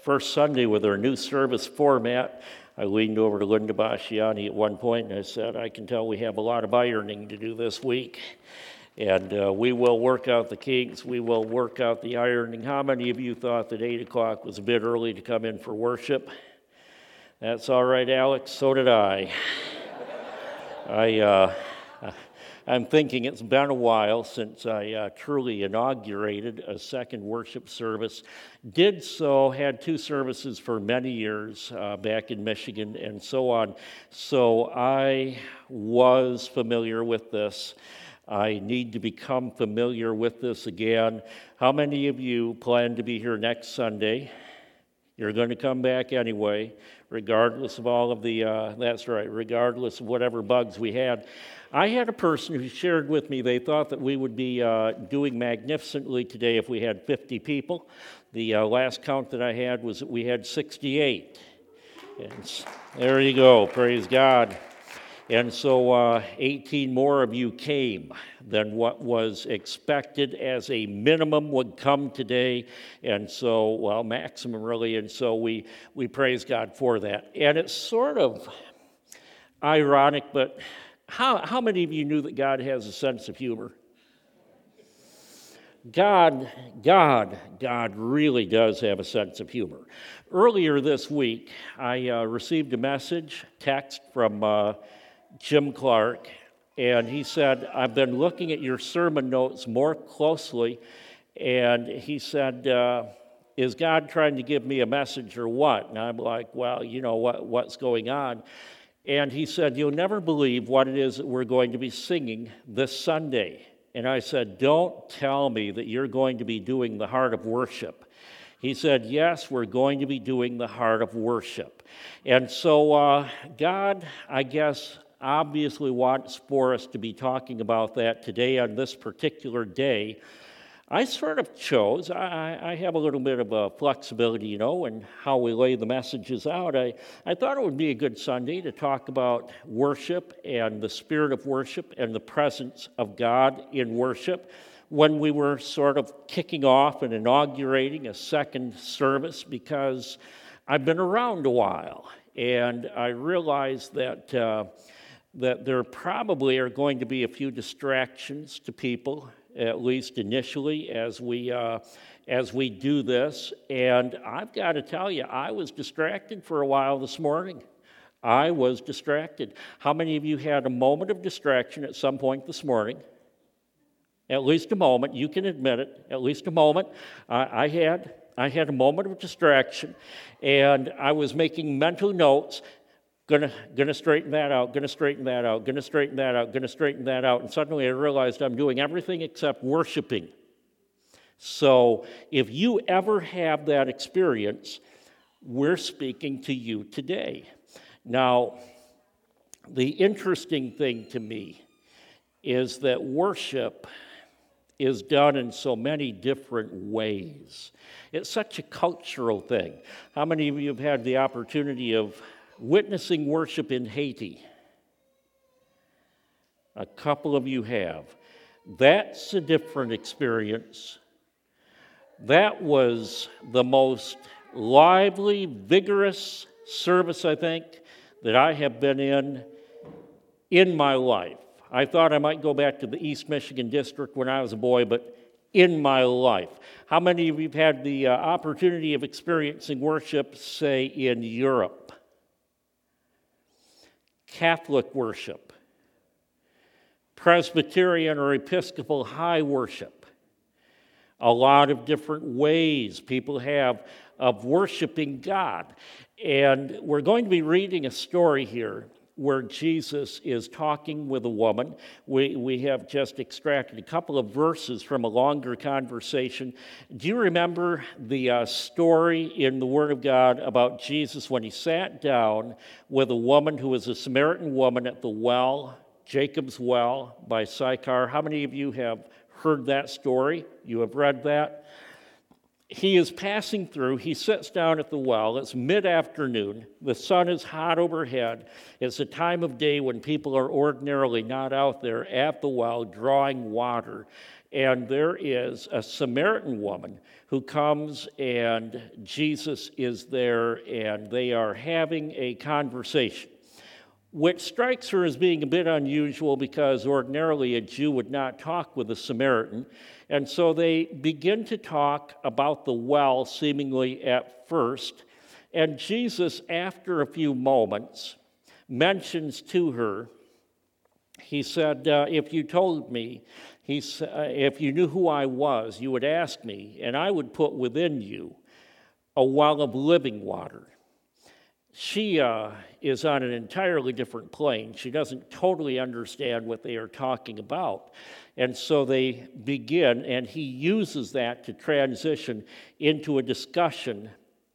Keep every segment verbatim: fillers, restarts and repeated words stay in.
first Sunday with our new service format, I leaned over to Linda Basciani at one point and I said, I can tell we have a lot of ironing to do this week. And uh, we will work out the kinks. We will work out the ironing. How many of you thought that eight o'clock was a bit early to come in for worship? That's all right, Alex. So did I. I, uh, I'm thinking it's been a while since I uh, truly inaugurated a second worship service. Did so, had two services for many years uh, back in Michigan and so on. So I was familiar with this. I need to become familiar with this again. How many of you plan to be here next Sunday? You're going to come back anyway, regardless of all of the, uh, that's right, regardless of whatever bugs we had. I had a person who shared with me they thought that we would be uh, doing magnificently today if we had fifty people. The uh, last count that I had was that we had sixty-eight. And there you go, praise God. And so uh, eighteen more of you came than what was expected as a minimum would come today. And so, well, maximum really. And so we, we praise God for that. And it's sort of ironic, but how, how many of you knew that God has a sense of humor? God, God, God really does have a sense of humor. Earlier this week, I uh, received a message, text from uh, Jim Clark, and he said, I've been looking at your sermon notes more closely, and he said, uh, is God trying to give me a message or what? And I'm like, well, you know, what, what's going on? And he said, you'll never believe what it is that we're going to be singing this Sunday. And I said, don't tell me that you're going to be doing the Heart of Worship. He said, yes, we're going to be doing the Heart of Worship. And so uh, God, I guess, obviously wants for us to be talking about that today on this particular day. I sort of chose, I, I have a little bit of a flexibility, you know, in how we lay the messages out. I, I thought it would be a good Sunday to talk about worship and the spirit of worship and the presence of God in worship when we were sort of kicking off and inaugurating a second service, because I've been around a while and I realized that uh, that there probably are going to be a few distractions to people, at least initially, as we uh, as we do this. And I've got to tell you, I was distracted for a while this morning. I was distracted. How many of you had a moment of distraction at some point this morning? At least a moment. You can admit it. At least a moment. I, I had. I had a moment of distraction, and I was making mental notes. Gonna, gonna straighten that out, gonna straighten that out, gonna straighten that out, gonna straighten that out. And suddenly I realized I'm doing everything except worshiping. So if you ever have that experience, we're speaking to you today. Now, the interesting thing to me is that worship is done in so many different ways. It's such a cultural thing. How many of you have had the opportunity of witnessing worship in Haiti? A couple of you have. That's a different experience. That was the most lively, vigorous service, I think, that I have been in in my life. I thought I might go back to the East Michigan District when I was a boy, but in my life. How many of you have had the uh, opportunity of experiencing worship, say, in Europe? Catholic worship, Presbyterian or Episcopal high worship. A lot of different ways people have of worshiping God. And we're going to be reading a story here where Jesus is talking with a woman. We, we have just extracted a couple of verses from a longer conversation. Do you remember the uh, story in the Word of God about Jesus when he sat down with a woman who was a Samaritan woman at the well, Jacob's well by Sychar? How many of you have heard that story? You have read that? He is passing through. He sits down at the well. It's mid-afternoon. The sun is hot overhead. It's a time of day when people are ordinarily not out there at the well drawing water. and there is a Samaritan woman who comes, and Jesus is there, and they are having a conversation, which strikes her as being a bit unusual because ordinarily a Jew would not talk with a Samaritan. And so they begin to talk about the well, seemingly at first. And Jesus, after a few moments, mentions to her, he said, uh, if you told me, he sa- uh, if you knew who I was, you would ask me, and I would put within you a well of living water. She uh, is on an entirely different plane. She doesn't totally understand what they are talking about. And so they begin, and he uses that to transition into a discussion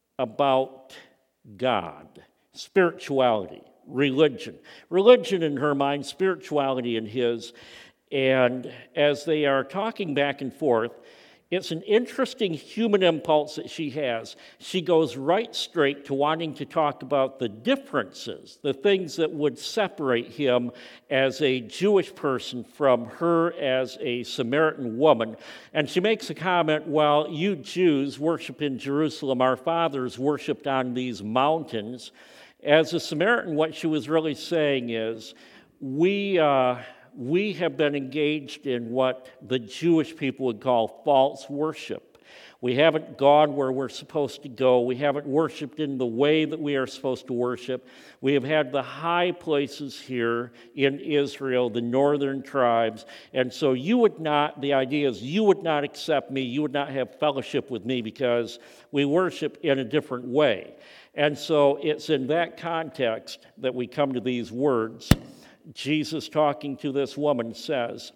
about God, spirituality, religion. Religion in her mind, spirituality in his. And as they are talking back and forth, it's an interesting human impulse that she has. She goes right straight to wanting to talk about the differences, the things that would separate him as a Jewish person from her as a Samaritan woman. And she makes a comment, well, you Jews worship in Jerusalem. Our fathers worshiped on these mountains. As a Samaritan, what she was really saying is, we... Uh, We have been engaged in what the Jewish people would call false worship. We haven't gone where we're supposed to go. We haven't worshiped in the way that we are supposed to worship. We have had the high places here in Israel, the northern tribes. And so you would not, the idea is you would not accept me. You would not have fellowship with me because we worship in a different way. And so it's in that context that we come to these words. Jesus, talking to this woman, says,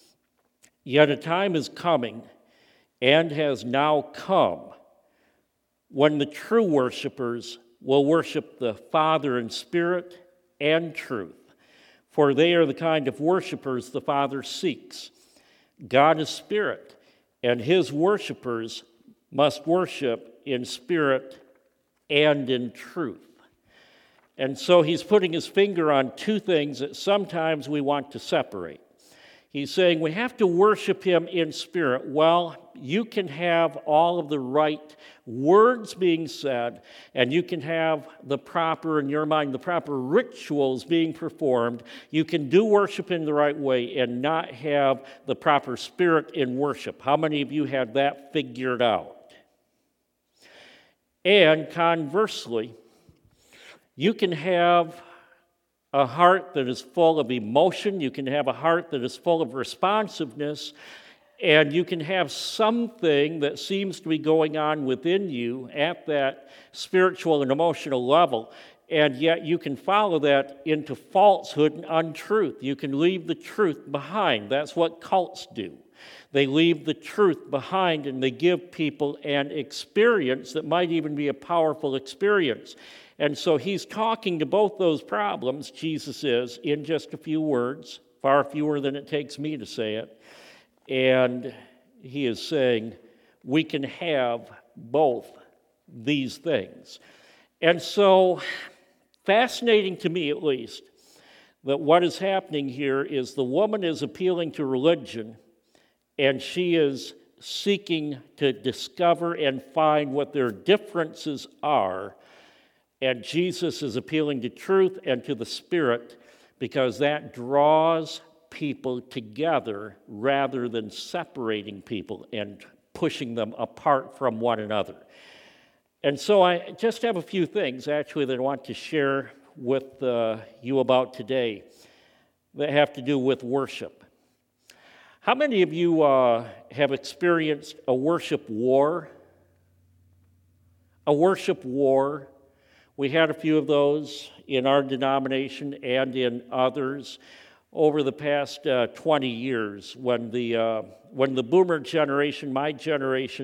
"Yet a time is coming, and has now come, when the true worshipers will worship the Father in spirit and truth, for they are the kind of worshipers the Father seeks. God is spirit, and his worshipers must worship in spirit and in truth." And so he's putting his finger on two things that sometimes we want to separate. He's saying we have to worship him in spirit. Well, you can have all of the right words being said, and you can have the proper, in your mind, the proper rituals being performed. You can do worship in the right way and not have the proper spirit in worship. How many of you have that figured out? And conversely, you can have a heart that is full of emotion. You can have a heart that is full of responsiveness. And you can have something that seems to be going on within you at that spiritual and emotional level. And yet you can follow that into falsehood and untruth. You can leave the truth behind. That's what cults do. They leave the truth behind and they give people an experience that might even be a powerful experience. And so he's talking to both those problems, Jesus is, in just a few words, far fewer than it takes me to say it. And he is saying we can have both these things. And so, fascinating to me at least, that what is happening here is the woman is appealing to religion, and she is seeking to discover and find what their differences are. And Jesus is appealing to truth and to the Spirit because that draws people together rather than separating people and pushing them apart from one another. And so I just have a few things actually that I want to share with uh, you about today that have to do with worship. How many of you uh, have experienced a worship war? A worship war. We had a few of those in our denomination and in others over the past uh, twenty years when the uh, when the boomer generation, my generation,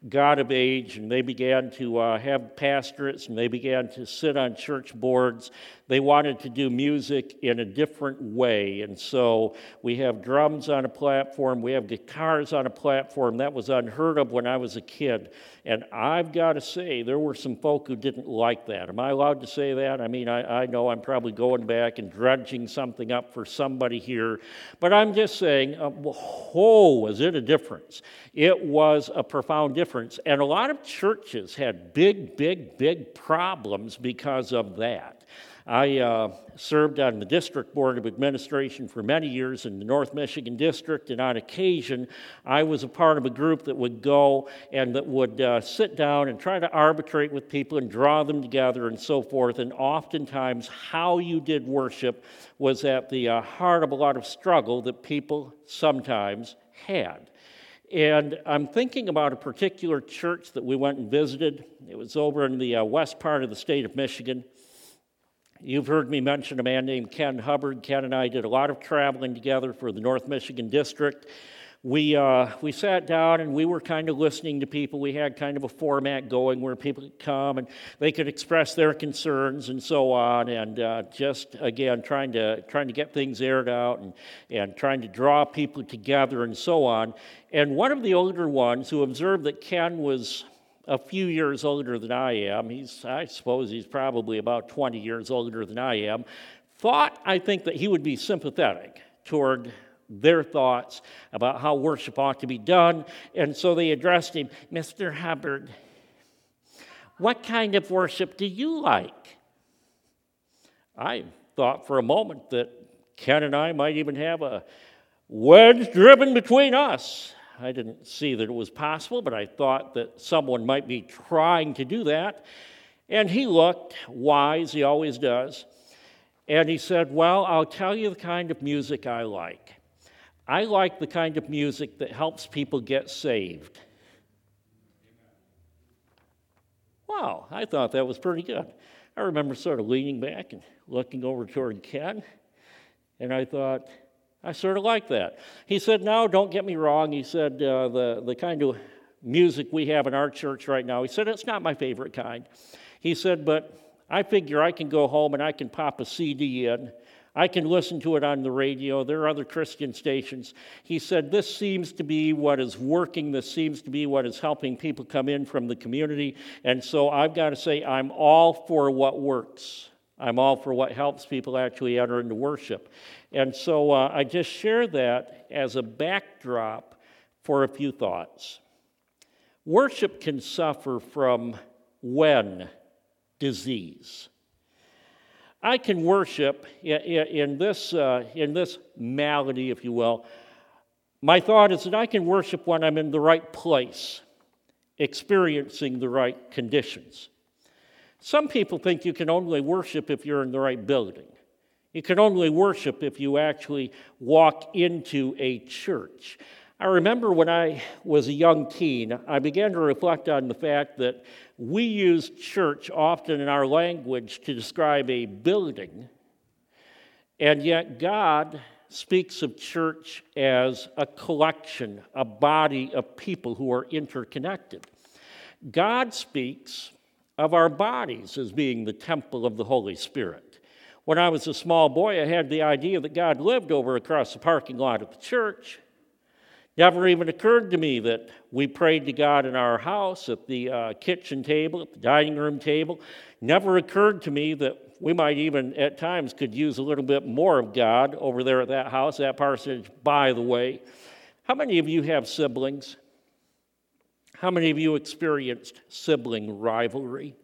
got of age and they began to uh, have pastorates and they began to sit on church boards, they wanted to do music in a different way. And so we have drums on a platform, we have guitars on a platform. That was unheard of when I was a kid. And I've got to say, there were some folk who didn't like that. Am I allowed to say that? I mean, I, I know I'm probably going back and dredging something up for somebody here. But I'm just saying, uh, oh, was it a difference? It was a profound difference. And a lot of churches had big, big, big problems because of that. I uh, served on the District Board of Administration for many years in the North Michigan District, and on occasion, I was a part of a group that would go and that would uh, sit down and try to arbitrate with people and draw them together and so forth, and oftentimes how you did worship was at the uh, heart of a lot of struggle that people sometimes had. And I'm thinking about a particular church that we went and visited. It was over in the uh, west part of the state of Michigan. You've heard me mention a man named Ken Hubbard. Ken and I did a lot of traveling together for the North Michigan District. We uh, we sat down and we were kind of listening to people. We had kind of a format going where people could come and they could express their concerns and so on, and uh, just, again, trying to trying to get things aired out and, and trying to draw people together and so on. And one of the older ones who observed that Ken was a few years older than I am, he's, I suppose he's probably about twenty years older than I am, thought, I think, that he would be sympathetic toward their thoughts about how worship ought to be done. And so they addressed him, Mister Hubbard, what kind of worship do you like? I thought for a moment that Ken and I might even have a wedge driven between us. I didn't see that it was possible, but I thought that someone might be trying to do that. And he looked wise, he always does. And he said, well, I'll tell you the kind of music I like. I like the kind of music that helps people get saved. Wow, I thought that was pretty good. I remember sort of leaning back and looking over toward Ken, and I thought, I sort of like that. He said, no, don't get me wrong. He said, uh, the, the kind of music we have in our church right now, he said, it's not my favorite kind. He said, but I figure I can go home and I can pop a C D in. I can listen to it on the radio. There are other Christian stations. He said, this seems to be what is working. This seems to be what is helping people come in from the community. And so I've got to say, I'm all for what works. I'm all for what helps people actually enter into worship. And so uh, I just share that as a backdrop for a few thoughts. Worship can suffer from when disease. I can worship in, in this uh, in this malady, if you will. My thought is that I can worship when I'm in the right place, experiencing the right conditions. Some people think you can only worship if you're in the right building. You can only worship if you actually walk into a church. I remember when I was a young teen, I began to reflect on the fact that we use church often in our language to describe a building, and yet God speaks of church as a collection, a body of people who are interconnected. God speaks of our bodies as being the temple of the Holy Spirit. When I was a small boy, I had the idea that God lived over across the parking lot of the church. Never even occurred to me that we prayed to God in our house, at the uh, kitchen table, at the dining room table. Never occurred to me that we might even, at times, could use a little bit more of God over there at that house, that parsonage, by the way. How many of you have siblings? How many of you experienced sibling rivalry?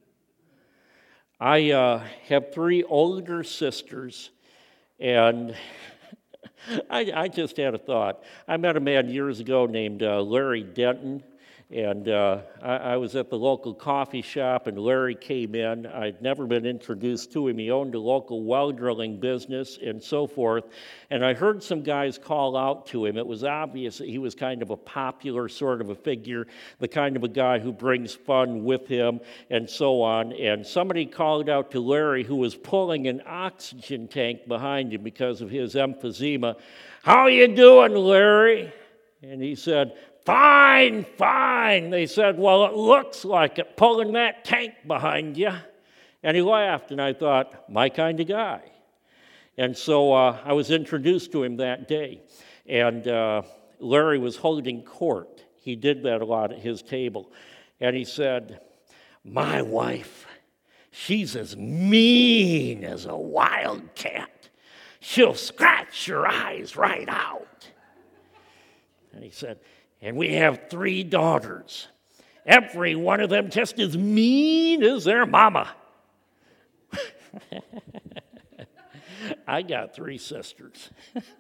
I uh, have three older sisters, and I, I just had a thought. I met a man years ago named uh, Larry Denton, and uh, I, I was at the local coffee shop, and Larry came in. I'd never been introduced to him. He owned a local well drilling business and so forth, and I heard some guys call out to him. It was obvious that he was kind of a popular sort of a figure, the kind of a guy who brings fun with him and so on, and somebody called out to Larry, who was pulling an oxygen tank behind him because of his emphysema, "How you doing, Larry?" And he said, "Fine, fine." They said, "Well, it looks like it, pulling that tank behind you." And he laughed, and I thought, my kind of guy. And so uh, I was introduced to him that day. And uh, Larry was holding court. He did that a lot at his table. And he said, "My wife, she's as mean as a wildcat. She'll scratch your eyes right out." And he said, "And we have three daughters. Every one of them just as mean as their mama." I got three sisters.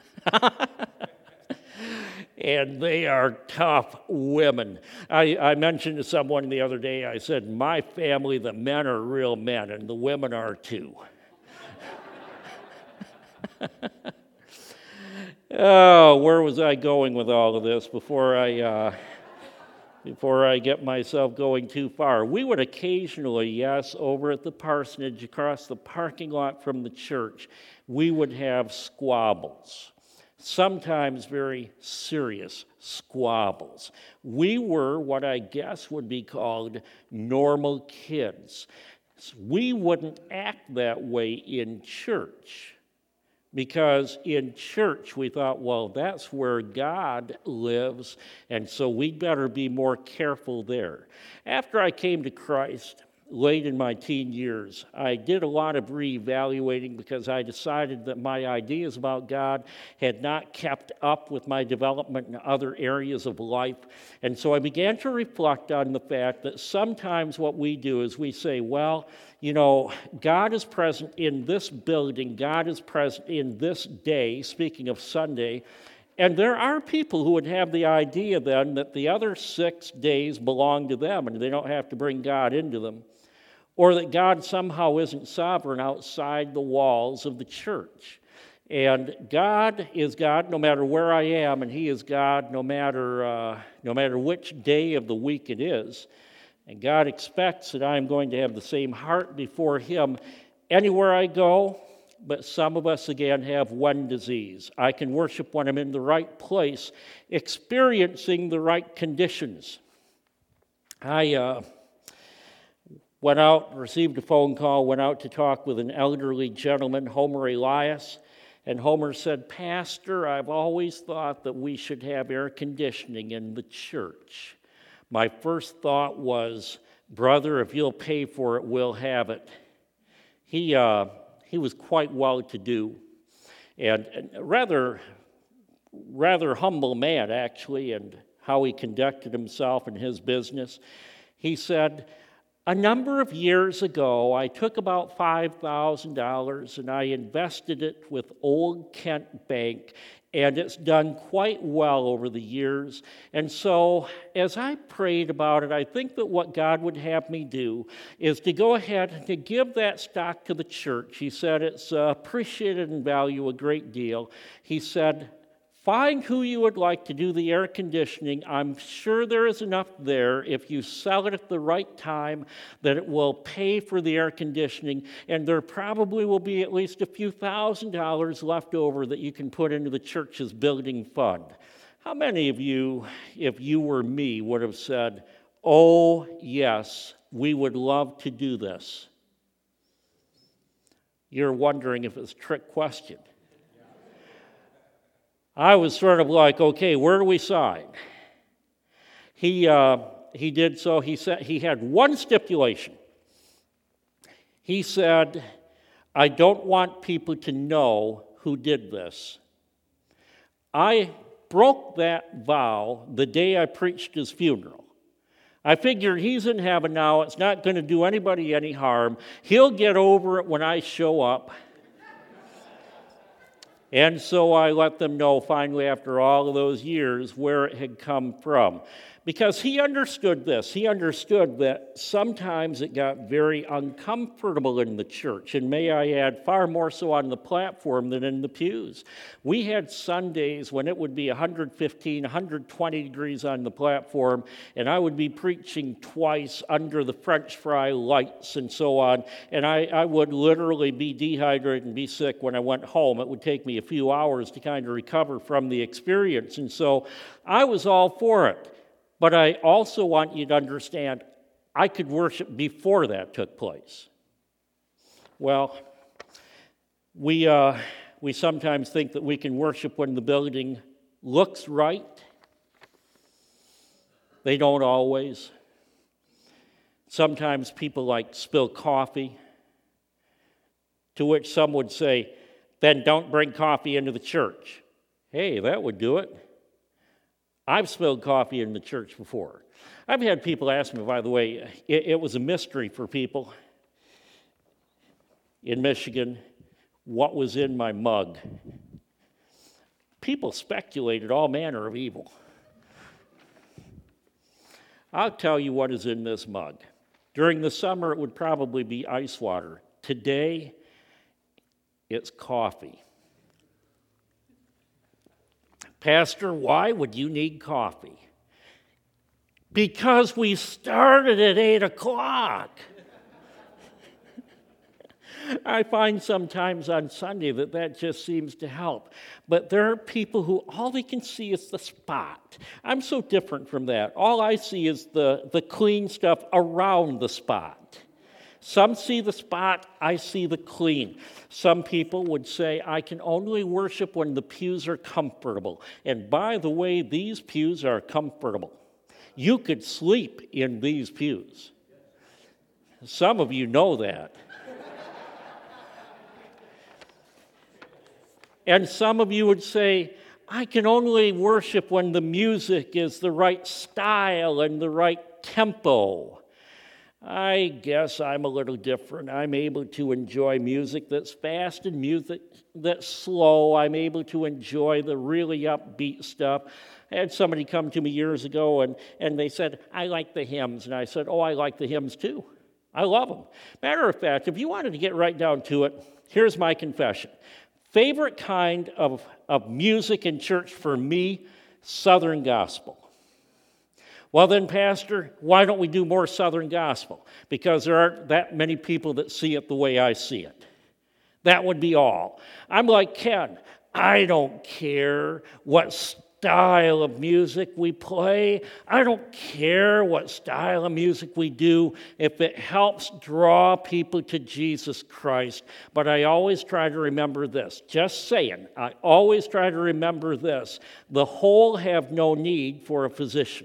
And they are tough women. I, I mentioned to someone the other day, I said, my family, the men are real men, and the women are too. Oh, where was I going with all of this before I... Uh, Before I get myself going too far? We would occasionally, yes, over at the parsonage, across the parking lot from the church, we would have squabbles, sometimes very serious squabbles. We were what I guess would be called normal kids. We wouldn't act that way in church. Because in church we thought, well, that's where God lives, and so we'd better be more careful there. After I came to Christ, late in my teen years, I did a lot of reevaluating because I decided that my ideas about God had not kept up with my development in other areas of life. And so I began to reflect on the fact that sometimes what we do is we say, well, you know, God is present in this building, God is present in this day, speaking of Sunday, and there are people who would have the idea then that the other six days belong to them and they don't have to bring God into them, or that God somehow isn't sovereign outside the walls of the church. And God is God no matter where I am, and He is God no matter uh, no matter which day of the week it is. And God expects that I'm going to have the same heart before Him anywhere I go, but some of us, again, have one disease. I can worship when I'm in the right place, experiencing the right conditions. I uh, went out, received a phone call, went out to talk with an elderly gentleman, Homer Elias, and Homer said, "Pastor, I've always thought that we should have air conditioning in the church." My first thought was, brother, if you'll pay for it, we'll have it. He uh, he was quite well-to-do, and, and rather rather humble man, actually, and how he conducted himself in his business. He said, a number of years ago, I took about five thousand dollars and I invested it with Old Kent Bank, and it's done quite well over the years. And so as I prayed about it, I think that what God would have me do is to go ahead and to give that stock to the church. He said it's uh, appreciated in value a great deal. He said, find who you would like to do the air conditioning. I'm sure there is enough there if you sell it at the right time that it will pay for the air conditioning, and there probably will be at least a few thousand dollars left over that you can put into the church's building fund. How many of you, if you were me, would have said, oh, yes, we would love to do this? You're wondering if it's a trick question. I was sort of like, okay, where do we sign? He uh, he did so. He said he had one stipulation. He said, I don't want people to know who did this. I broke that vow the day I preached his funeral. I figured he's in heaven now. It's not going to do anybody any harm. He'll get over it when I show up. And so I let them know finally after all of those years where it had come from. because he understood this. He understood that sometimes it got very uncomfortable in the church, and may I add, far more so on the platform than in the pews. We had Sundays when it would be one hundred fifteen, one hundred twenty degrees on the platform, and I would be preaching twice under the French fry lights and so on, and I, I would literally be dehydrated and be sick when I went home. It would take me a few hours to kind of recover from the experience, and so I was all for it. But I also want you to understand, I could worship before that took place. Well, we uh, we sometimes think that we can worship when the building looks right. They don't always. Sometimes people like spill coffee, to which some would say, then don't bring coffee into the church. Hey, that would do it. I've spilled coffee in the church before. I've had people ask me, by the way, it, it was a mystery for people in Michigan, what was in my mug. People speculated all manner of evil. I'll tell you what is in this mug. During the summer, it would probably be ice water. Today, it's coffee. Pastor, why would you need coffee? Because we started at eight o'clock. I find sometimes on Sunday that that just seems to help. But there are people who all they can see is the spot. I'm so different from that. All I see is the, the clean stuff around the spot. Some see the spot, I see the clean. Some people would say, I can only worship when the pews are comfortable. And by the way, these pews are comfortable. You could sleep in these pews. Some of you know that. And some of you would say, I can only worship when the music is the right style and the right tempo. I guess I'm a little different. I'm able to enjoy music that's fast and music that's slow. I'm able to enjoy the really upbeat stuff. I had somebody come to me years ago and, and they said, I like the hymns. And I said, oh, I like the hymns too. I love them. Matter of fact, if you wanted to get right down to it, here's my confession. Favorite kind of, of music in church for me, Southern gospel. Well then, Pastor, why don't we do more Southern gospel? Because there aren't that many people that see it the way I see it. That would be all. I'm like Ken. I don't care what style of music we play. I don't care what style of music we do if it helps draw people to Jesus Christ. But I always try to remember this. Just saying, I always try to remember this. The whole have no need for a physician.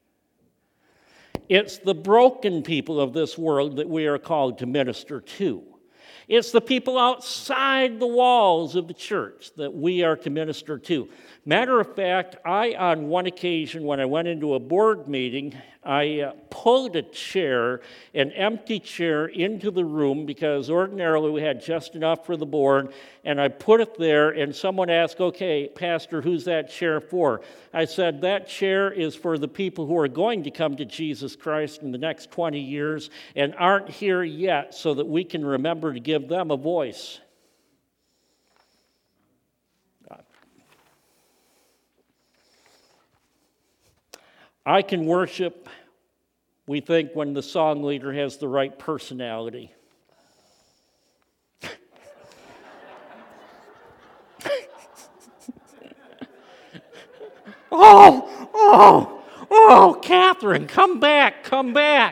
It's the broken people of this world that we are called to minister to. It's the people outside the walls of the church that we are to minister to. Matter of fact, I, on one occasion, when I went into a board meeting, I uh, pulled a chair, an empty chair, into the room because ordinarily we had just enough for the board, and I put it there, and someone asked, okay, Pastor, who's that chair for? I said, that chair is for the people who are going to come to Jesus Christ in the next twenty years and aren't here yet so that we can remember to give them a voice. I can worship, we think, when the song leader has the right personality. oh, oh, oh, Catherine, come back, come back.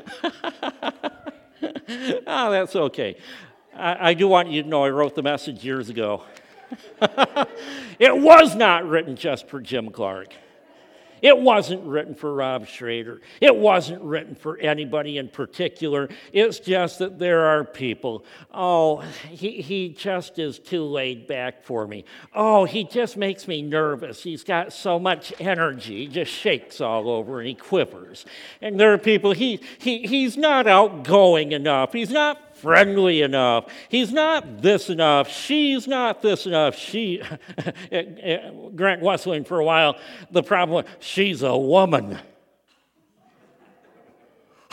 Oh, that's okay. I, I do want you to know I wrote the message years ago. It was not written just for Jim Clark. It wasn't written for Rob Schrader. It wasn't written for anybody in particular. It's just that there are people. Oh, he, he just is too laid back for me. Oh, he just makes me nervous. He's got so much energy. He just shakes all over and he quivers. And there are people, he, he he's not outgoing enough. He's not friendly enough. He's not this enough. She's not this enough. She, Grant Wesleyan for a while, the problem was, she's a woman.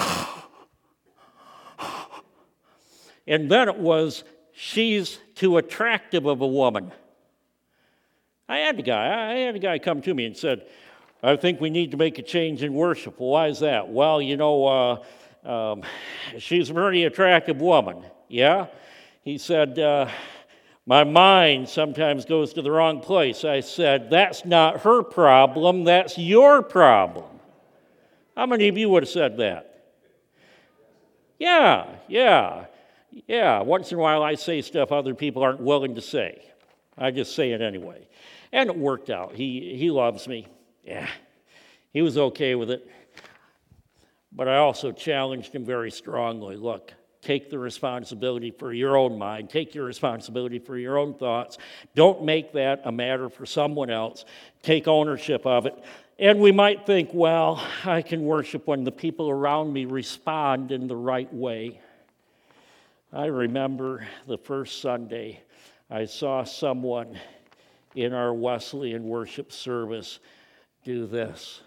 And then it was, she's too attractive of a woman. I had a guy, I had a guy come to me and said, I think we need to make a change in worship. Well, why is that? Well, you know, uh, um, she's a very attractive woman. Yeah? He said, uh, my mind sometimes goes to the wrong place. I said, that's not her problem, that's your problem. How many of you would have said that? Yeah, yeah, yeah. Once in a while I say stuff other people aren't willing to say. I just say it anyway. And it worked out. He he loves me. Yeah, he was okay with it. But I also challenged him very strongly. Look, take the responsibility for your own mind. Take your responsibility for your own thoughts. Don't make that a matter for someone else. Take ownership of it. And we might think, well, I can worship when the people around me respond in the right way. I remember the first Sunday I saw someone in our Wesleyan worship service do this.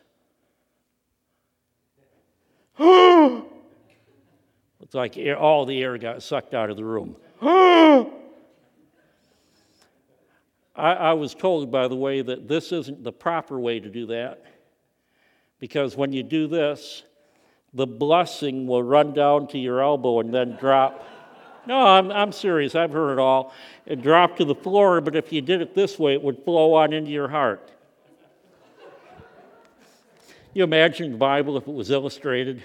It's like air, all the air got sucked out of the room. I, I was told, by the way, that this isn't the proper way to do that, because when you do this, the blessing will run down to your elbow and then drop. No, I'm, I'm serious. I've heard it all. It dropped to the floor, but if you did it this way, it would flow on into your heart. You imagine the Bible if it was illustrated?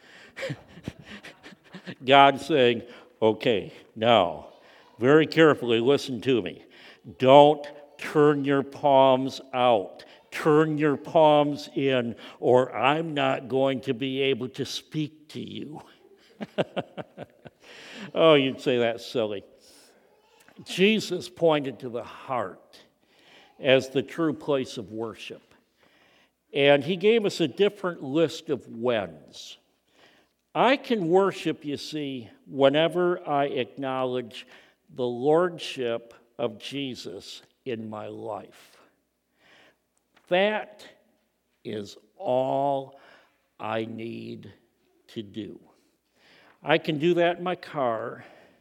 God saying, okay, now, very carefully listen to me. Don't turn your palms out. Turn your palms in, or I'm not going to be able to speak to you. Oh, you'd say that's silly. Jesus pointed to the heart as the true place of worship. And he gave us a different list of whens. I can worship, you see, whenever I acknowledge the lordship of Jesus in my life. That is all I need to do. I can do that in my car,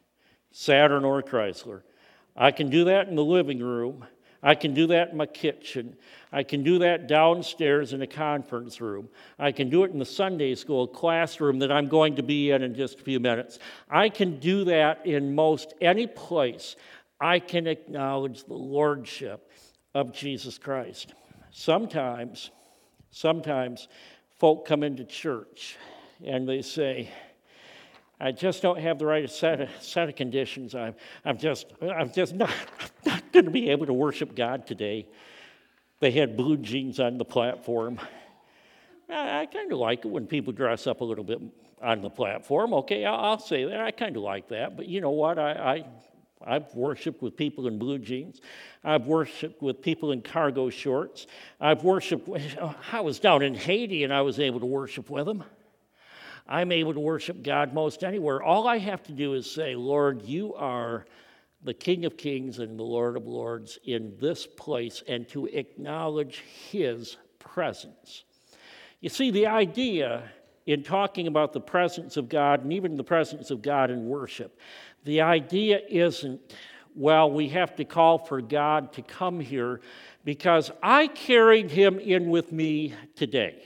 Saturn or Chrysler. I can do that in the living room. I can do that in my kitchen. I can do that downstairs in a conference room. I can do it in the Sunday school classroom that I'm going to be in in just a few minutes. I can do that in most any place. I can acknowledge the lordship of Jesus Christ. Sometimes, sometimes folk come into church and they say, I just don't have the right set of, set of conditions. I'm, I'm just, I'm just not, not going to be able to worship God today. They had blue jeans on the platform. I, I kind of like it when people dress up a little bit on the platform. Okay, I'll, I'll say that. I kind of like that. But you know what? I, I, I've worshiped with people in blue jeans. I've worshiped with people in cargo shorts. I've worshiped. I was down in Haiti and I was able to worship with them. I'm able to worship God most anywhere. All I have to do is say, Lord, you are the King of Kings and the Lord of Lords in this place, and to acknowledge his presence. You see, the idea in talking about the presence of God, and even the presence of God in worship, the idea isn't, well, we have to call for God to come here because I carried him in with me today.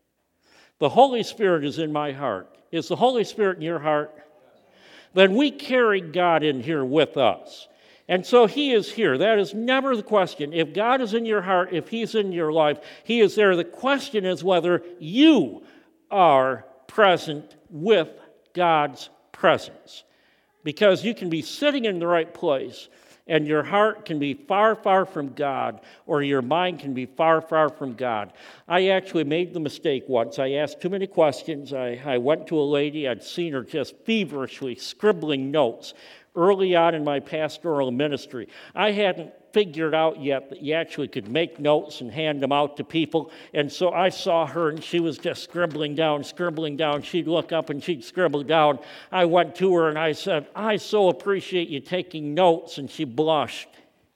The Holy Spirit is in my heart. Is the Holy Spirit in your heart? Then we carry God in here with us. And so he is here. That is never the question. If God is in your heart, if he's in your life, he is there. The question is whether you are present with God's presence. Because you can be sitting in the right place, and your heart can be far, far from God, or your mind can be far, far from God. I actually made the mistake once. I asked too many questions. I, I went to a lady. I'd seen her just feverishly scribbling notes early on in my pastoral ministry. I hadn't figured out yet that you actually could make notes and hand them out to people. And so I saw her, and she was just scribbling down, scribbling down. She'd look up, and she'd scribble down. I went to her, and I said, I so appreciate you taking notes. And she blushed.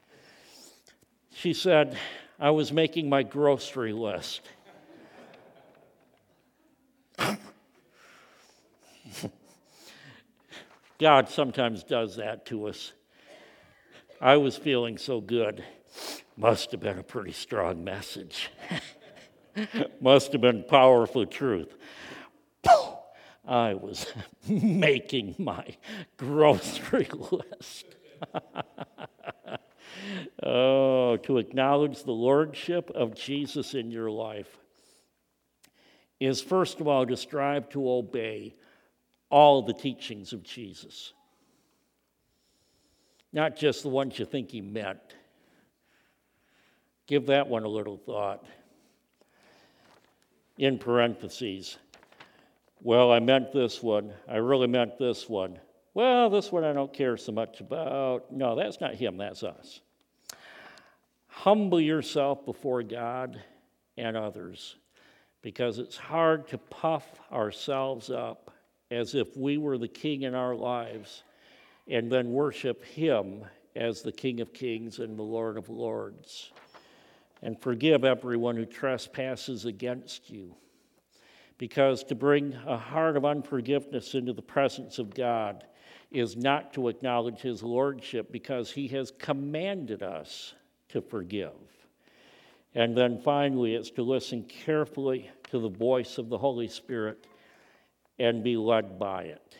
She said, I was making my grocery list. God sometimes does that to us. I was feeling so good. Must have been a pretty strong message. Must have been powerful truth. I was making my grocery list. Oh, to acknowledge the lordship of Jesus in your life is, first of all, to strive to obey all the teachings of Jesus. Not just the ones you think he meant. Give that one a little thought. In parentheses, well, I meant this one. I really meant this one. Well, this one I don't care so much about. No, that's not him, that's us. Humble yourself before God and others, because it's hard to puff ourselves up as if we were the king in our lives and then worship him as the King of Kings and the Lord of Lords. And forgive everyone who trespasses against you. Because to bring a heart of unforgiveness into the presence of God is not to acknowledge his lordship, because he has commanded us to forgive. And then finally, it's to listen carefully to the voice of the Holy Spirit and be led by it.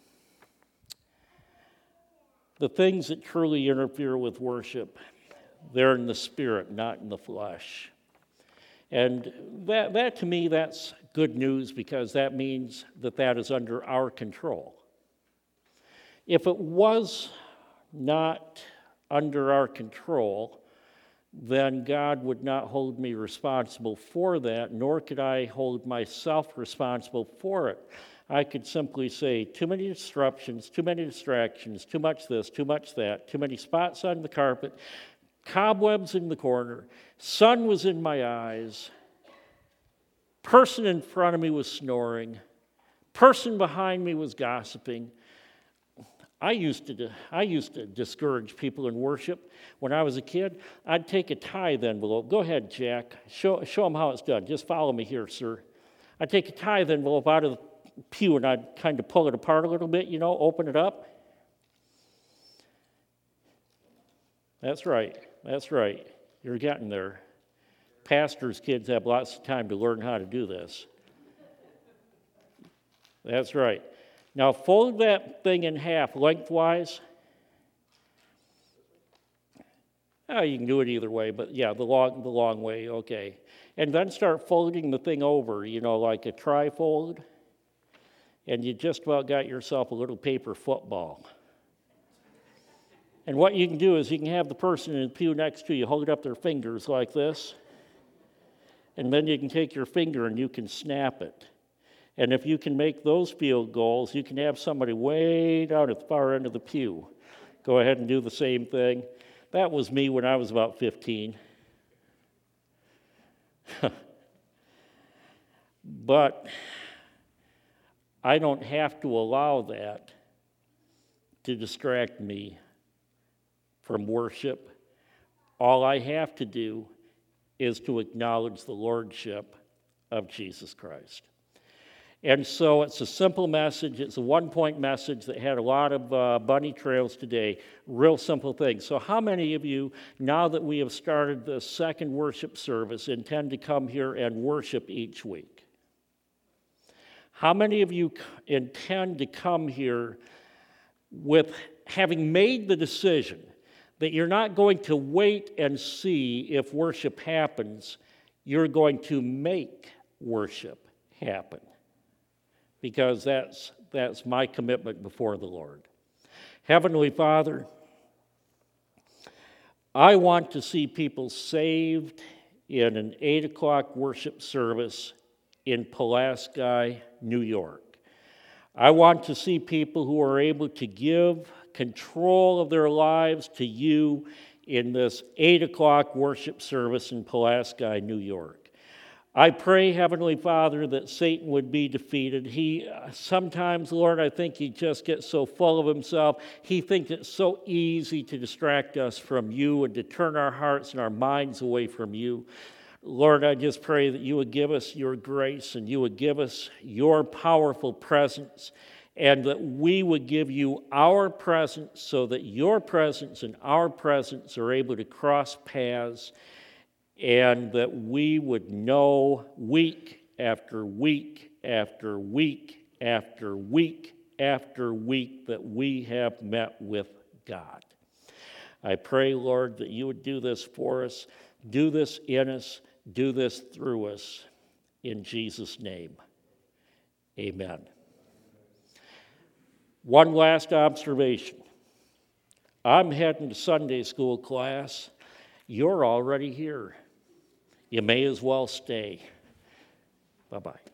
The things that truly interfere with worship, they're in the spirit, not in the flesh. And that, that to me, that's good news, because that means that that is under our control. If it was not under our control, then God would not hold me responsible for that, nor could I hold myself responsible for it. I could simply say, too many disruptions, too many distractions, too much this, too much that, too many spots on the carpet, cobwebs in the corner, sun was in my eyes, person in front of me was snoring, person behind me was gossiping. I used to I used to discourage people in worship. When I was a kid, I'd take a tithe envelope. Go ahead, Jack. Show, show them how it's done. Just follow me here, sir. I'd take a tithe envelope out of the pew and I'd kind of pull it apart a little bit, you know, open it up. That's right. That's right. You're getting there. Pastors' kids have lots of time to learn how to do this. That's right. Now fold that thing in half lengthwise. Oh, you can do it either way, but yeah, the long, the long way, okay. And then start folding the thing over, you know, like a trifold. And you just about got yourself a little paper football. And what you can do is you can have the person in the pew next to you hold up their fingers like this. And then you can take your finger and you can snap it. And if you can make those field goals, you can have somebody way down at the far end of the pew go ahead and do the same thing. That was me when I was about fifteen. But I don't have to allow that to distract me from worship. All I have to do is to acknowledge the lordship of Jesus Christ. And so it's a simple message. It's a one-point message that had a lot of uh, bunny trails today. Real simple thing. So how many of you, now that we have started the second worship service, intend to come here and worship each week? How many of you intend to come here with having made the decision that you're not going to wait and see if worship happens, you're going to make worship happen? Because that's that's my commitment before the Lord. Heavenly Father, I want to see people saved in an eight o'clock worship service in Pulaski, New York. I want to see people who are able to give control of their lives to you in this eight o'clock worship service in Pulaski, New York. I pray, Heavenly Father, that Satan would be defeated. He uh, sometimes, Lord, I think he just gets so full of himself. He thinks it's so easy to distract us from you and to turn our hearts and our minds away from you. Lord, I just pray that you would give us your grace and you would give us your powerful presence and that we would give you our presence so that your presence and our presence are able to cross paths, and that we would know week after week after week after week after week that we have met with God. I pray, Lord, that you would do this for us, do this in us, do this through us. In Jesus' name, amen. One last observation. I'm heading to Sunday school class. You're already here. You may as well stay. Bye-bye.